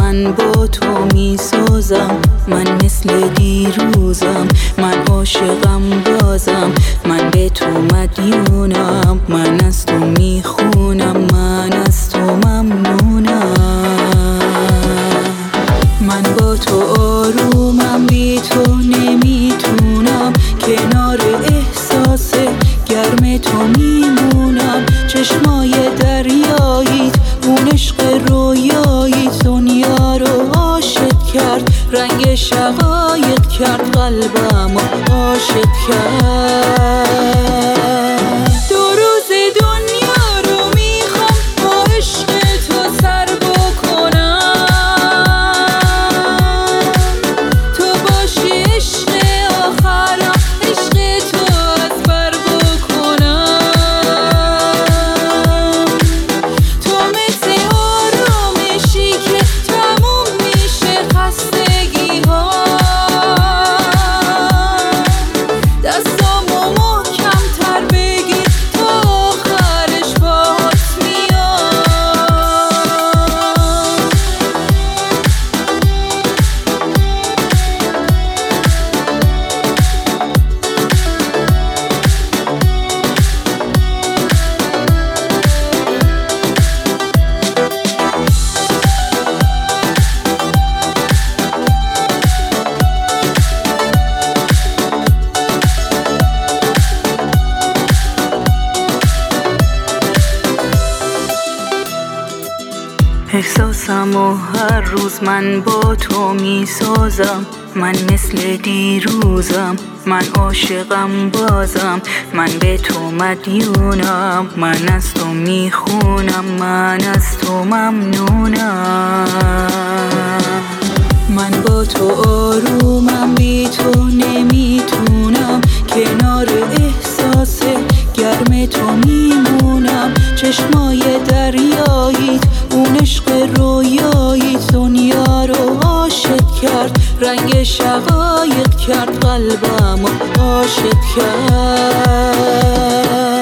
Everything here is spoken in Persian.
من با تو می سازم، من مثل دیروزم، من عاشقم بازم، من به تو مدیونم، من از تو می خونم، من از تو ممنونم. من با تو آرومم، بی تو نمیتونم، کنار احساس گرم تو میمونم. چشمای دریاییت، اون عشق رویاییت، دنیا رو عاشق کرد، رنگ شقایق کرد، قلبم رو عاشق کرد. دو روز دنیا رو میخوام با عشق تو سر بکنم، تو باشی عشق آخرم، عشق تو از بر بکنم. تو مثل آرامشی که تموم میشه خستگی ها، دستامو محکم تر بگیر تا آخرش باهات میام. احساسمو هر روز من با تو می سازم، من مثل دیروزم، من عاشقم بازم، من به تو مدیونم، من از تو می خونم، من از تو ممنونم. من با تو آرومم، بی تو نمیتونم، کنار احساس گرم تو میمونم. چشمای دریاییت، اون عشق رویاییت، دنیا رو عاشق کرد، رنگ شقایق کرد، قلبم رو عاشق کرد.